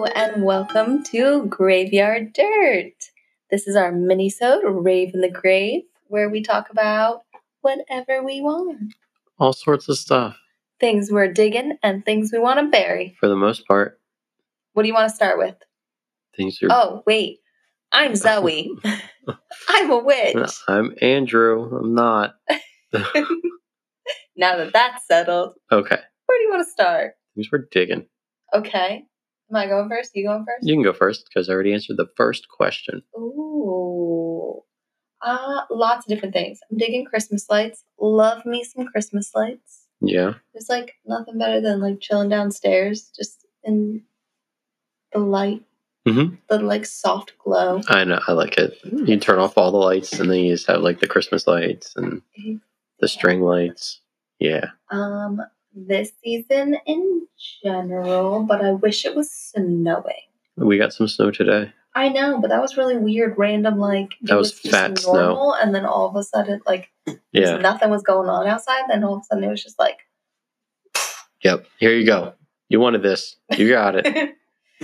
and welcome to Graveyard Dirt. This is our mini-sode, Rave in the Grave, where we talk about whatever we want. All sorts of stuff. Things we're digging and things we want to bury. For the most part. What do you want to start with? Things are... Oh, wait. I'm Zoe. I'm a witch. I'm Andrew. I'm not. Now that that's settled. Okay. Where do you want to start? Things we're digging. Okay. Am I going first? You going first? You can go first, because I already answered the first question. Ooh. Lots of different things. I'm digging Christmas lights. Love me some Christmas lights. Yeah. There's like nothing better than like chilling downstairs just in the light. Mm-hmm. The like soft glow. I know. I like it. You turn off all the lights, and then you just have like the Christmas lights and the string lights. Yeah. This season in general, but I wish it was snowing. We got some snow today. I know, but that was really weird, random, like... That was fat normal, snow. And then all of a sudden, like, nothing was going on outside, then all of a sudden it was just like... Yep, here you go. You wanted this. You got it.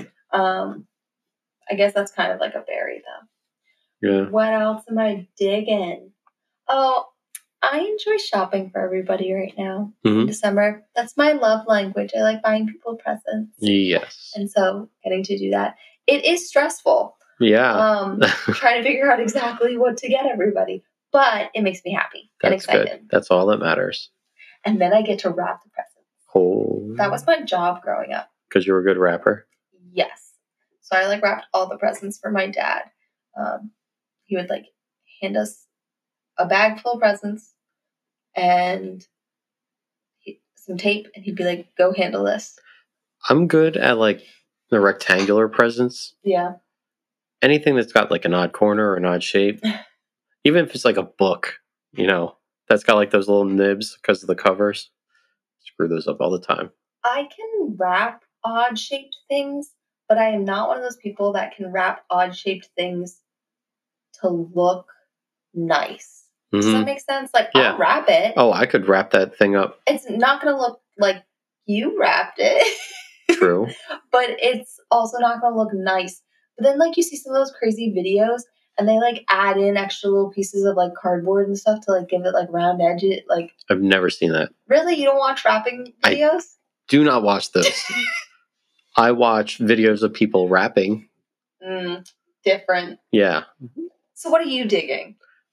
I guess that's kind of like a berry, though. Yeah. What else am I digging? Oh, I enjoy shopping for everybody right now in December. That's my love language. I like buying people presents. Yes. And so getting to do that. It is stressful. Yeah. Trying to figure out exactly what to get everybody. But it makes me happy and excited. Good. That's all that matters. And then I get to wrap the presents. Oh. That was my job growing up. Because you were a good rapper? Yes. So I like wrapped all the presents for my dad. He would like hand us a bag full of presents and some tape, and he'd be like, go handle this. I'm good at like the rectangular presents. Yeah. Anything that's got like an odd corner or an odd shape, even if it's like a book, you know, that's got like those little nibs because of the covers. Screw those up all the time. I can wrap odd shaped things, but I am not one of those people that can wrap odd shaped things to look nice. Does that make sense? Like, yeah. I'll wrap it. Oh, I could wrap that thing up. It's not going to look like you wrapped it. True. But it's also not going to look nice. But then, like, you see some of those crazy videos, and they, like, add in extra little pieces of, like, cardboard and stuff to, like, give it, like, round edge. Like, I've never seen that. Really? You don't watch wrapping videos? I do not watch those. I watch videos of people rapping. Different. Yeah. So what are you digging?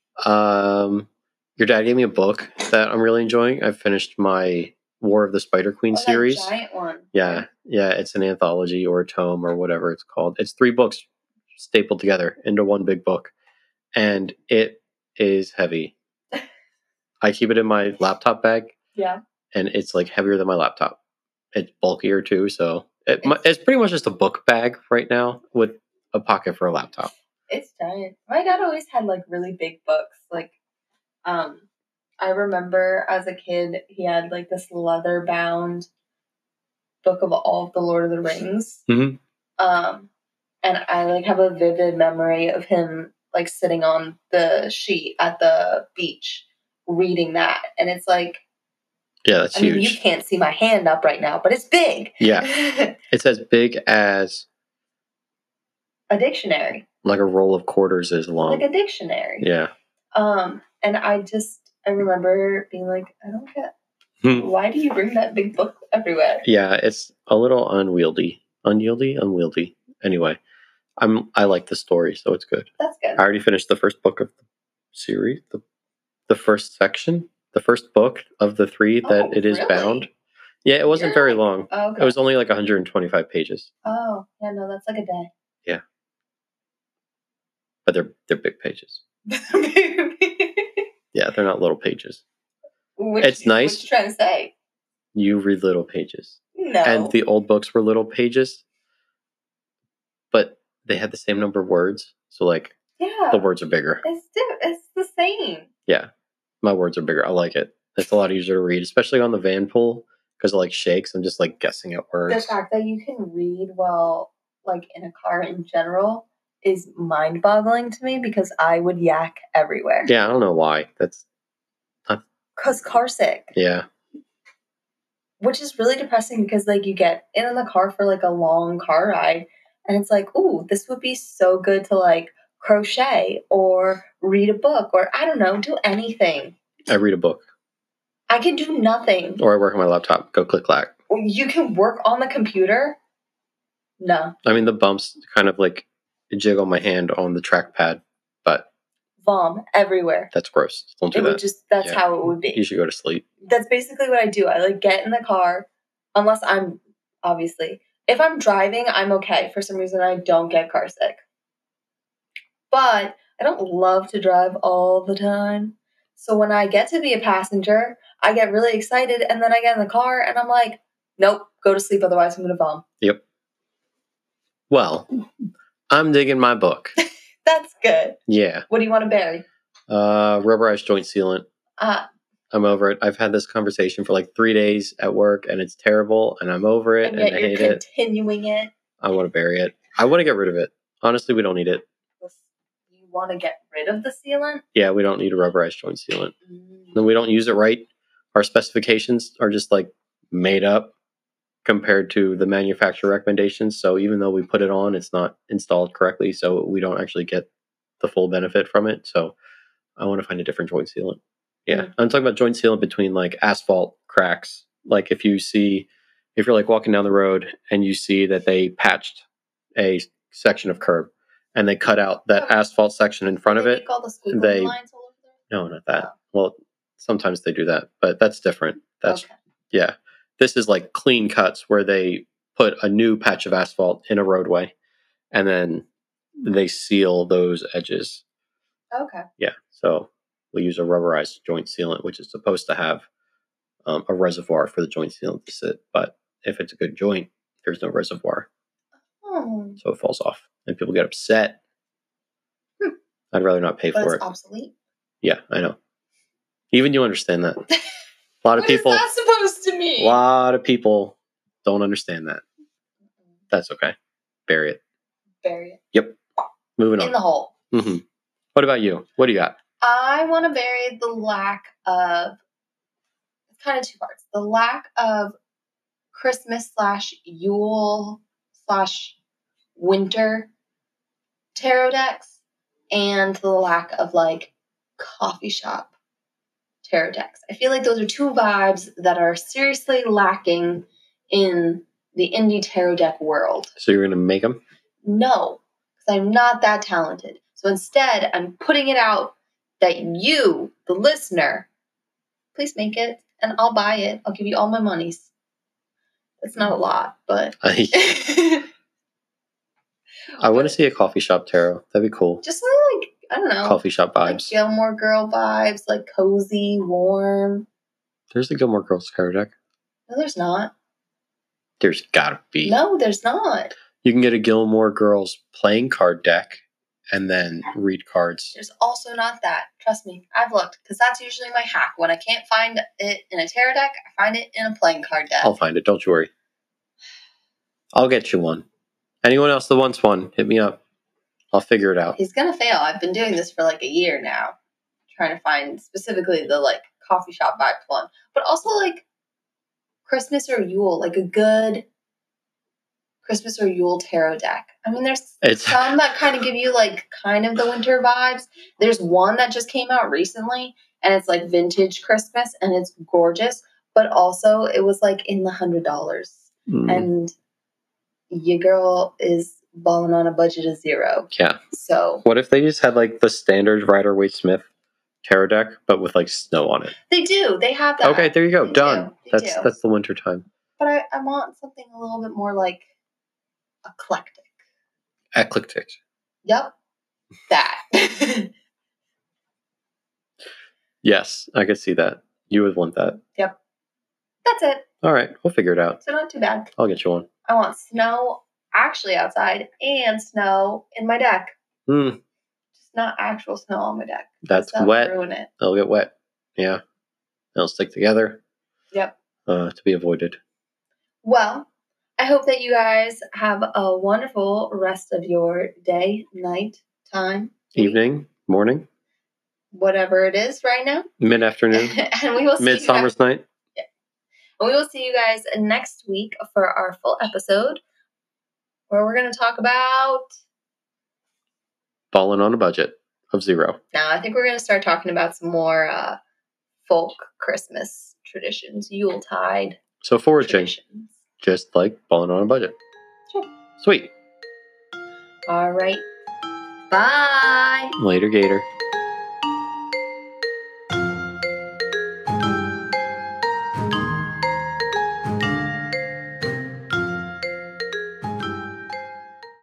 Your dad gave me a book that I'm really enjoying. I finished my War of the Spider Queen series. That giant one. Yeah. Yeah. It's an anthology or a tome or whatever it's called. It's 3 books stapled together into one big book. And it is heavy. I keep it in my laptop bag. Yeah. And it's like heavier than my laptop. It's bulkier too. So it's pretty much just a book bag right now with a pocket for a laptop. It's giant. My dad always had like really big books. Like, I remember as a kid, he had like this leather bound book of all of the Lord of the Rings. Mm-hmm. And I like have a vivid memory of him like sitting on the sheet at the beach reading that. And it's like, yeah, that's huge. I mean, you can't see my hand up right now, but it's big. Yeah. It's as big as a dictionary. Like a roll of quarters is long. Like a dictionary. Yeah. And I remember being like, I don't get, why do you bring that big book everywhere? Yeah, it's a little unwieldy. Unwieldy. Anyway, I like the story, so it's good. That's good. I already finished the first book of the series, the first section, the first book of the 3 that it is bound. Yeah, it wasn't very long. Oh, okay. It was only like 125 pages. Oh, yeah, no, that's like a day. Yeah. But they're big pages. Yeah, they're not little pages. It's nice. What you trying to say? You read little pages. No. And the old books were little pages, but they had the same number of words. So, like, the words are bigger. It's the same. Yeah. My words are bigger. I like it. It's a lot easier to read, especially on the van pool, because it, like, shakes. I'm just, like, guessing at words. The fact that you can read well, like, in a car in general is mind-boggling to me because I would yak everywhere. Yeah, I don't know why. That's not... 'Cause car sick. Yeah. which is really depressing because like you get in the car for like a long car ride and it's like, ooh, this would be so good to like crochet or read a book or I don't know, do anything. I read a book. I can do nothing. Or I work on my laptop. Go click clack. You can work on the computer? No. I mean, the bumps kind of like jiggle my hand on the trackpad, but Vom everywhere. that's gross. Don't do It that. would just, that's Yeah. how it would be. You should go to sleep. That's basically what I do. I like get in the car, unless I'm obviously, if I'm driving, I'm okay. For some reason, I don't get car sick. But I don't love to drive all the time. So when I get to be a passenger, I get really excited and then I get in the car and I'm like, nope, go to sleep, otherwise I'm going to vom. Yep. Well, I'm digging my book. That's good. Yeah. What do you want to bury? Rubberized joint sealant. I'm over it. I've had this conversation for like 3 days at work and it's terrible and I'm over it And and yet I you're hate it. continuing it. I want to bury it. I want to get rid of it. Honestly, we don't need it. You want to get rid of the sealant? Yeah, we don't need a rubberized joint sealant. Then we don't use it right. Our specifications are just like made up compared to the manufacturer recommendations. So even though we put it on, it's not installed correctly. So we don't actually get the full benefit from it. So I want to find a different joint sealant. Yeah. I'm talking about joint sealant between like asphalt cracks. Like if you're like walking down the road and you see that they patched a section of curb and they cut out that asphalt section in front of it. Make all the squiggly lines all over there? No, not that. Well, sometimes they do that, but that's different. That's okay. Yeah. This is like clean cuts where they put a new patch of asphalt in a roadway and then they seal those edges. Okay. Yeah. So we use a rubberized joint sealant, which is supposed to have a reservoir for the joint sealant to sit. But if it's a good joint, there's no reservoir. Oh. So it falls off and people get upset. I'd rather not pay for it. It's obsolete. Yeah, I know. Even you understand that. A lot of What people. is that supposed to mean? A lot of people don't understand that. That's okay. Bury it. Bury it. Yep. Moving on. In the hole. Mm-hmm. What about you? What do you got? I want to bury the lack of, it's kind of two parts. The lack of Christmas / Yule / winter tarot decks and the lack of like coffee shop tarot decks. I feel like those are two vibes that are seriously lacking in the indie tarot deck world. So you're going to make them? No, because I'm not that talented. So instead, I'm putting it out that you, the listener, please make it and I'll buy it. I'll give you all my monies. That's not a lot, but I want to see a coffee shop tarot. That'd be cool. Just something like, I don't know. Coffee shop vibes. Like Gilmore Girl vibes, like cozy, warm. There's the Gilmore Girls tarot deck. No, there's not. There's gotta be. No, there's not. You can get a Gilmore Girls playing card deck and then read cards. There's also not that. Trust me, I've looked, because that's usually my hack. When I can't find it in a tarot deck, I find it in a playing card deck. I'll find it. Don't you worry. I'll get you one. Anyone else that wants one, hit me up. I'll figure it out. He's gonna fail. I've been doing this for like a year now, trying to find specifically the like coffee shop vibe one, but also like Christmas or Yule, like a good Christmas or Yule tarot deck. I mean, there's some that kind of give you like kind of the winter vibes. There's one that just came out recently and it's like vintage Christmas and it's gorgeous, but also it was like in the $100 and your girl is balling on a budget of $0. Yeah. So what if they just had like the standard Rider-Waite-Smith tarot deck, but with like snow on it? They do. They have that. Okay, there you go. They Done. do. That's the winter time. But I want something a little bit more like eclectic. Eclectic. Yep. That. Yes, I could see that. You would want that. Yep. That's it. All right, we'll figure it out. So not too bad. I'll get you one. I want snow actually outside and snow in my deck. Just not actual snow on my deck. That's wet. Ruin it. It'll get wet. Yeah. They'll stick together. Yep. To be avoided. Well, I hope that you guys have a wonderful rest of your day, night, time, evening, morning, whatever it is right now. Mid-afternoon. And we will see Midsummer's night. Yeah. And we will see you guys next week for our full episode where we're going to talk about... Balling on a budget of 0. Now, I think we're going to start talking about some more folk Christmas traditions, Yuletide So foraging, traditions. just like balling on a budget. Sure. Sweet. All right. Bye. Later, Gator.